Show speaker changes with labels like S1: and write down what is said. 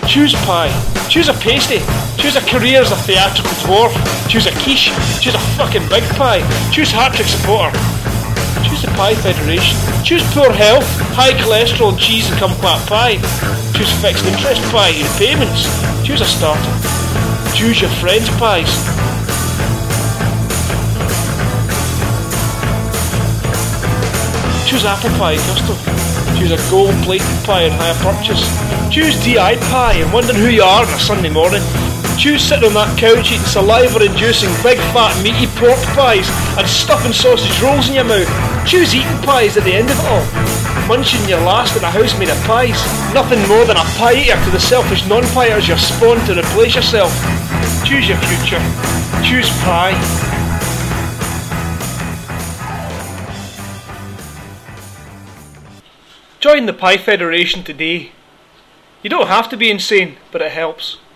S1: Choose pie. Choose a pasty. Choose a career as a theatrical dwarf. Choose a quiche. Choose a fucking big pie. Choose Hat-Trick supporter. Choose the Pie Federation. Choose poor health, high cholesterol, cheese and kumquat pie. Choose fixed interest pie, repayments. Choose a starter. Choose your friends' pies. Choose apple pie custard. Choose a gold-plated pie and hire purchase. Choose DI pie and wondering who you are on a Sunday morning. Choose sitting on that couch eating saliva-inducing big fat meaty pork pies and stuffing sausage rolls in your mouth. Choose eating pies at the end of it all. Munching your last in a house made of pies. Nothing more than a pie eater to the selfish non-piers you're spawned to replace yourself. Choose your future. Choose pie. Join the Pie Federation today. You don't have to be insane, but it helps.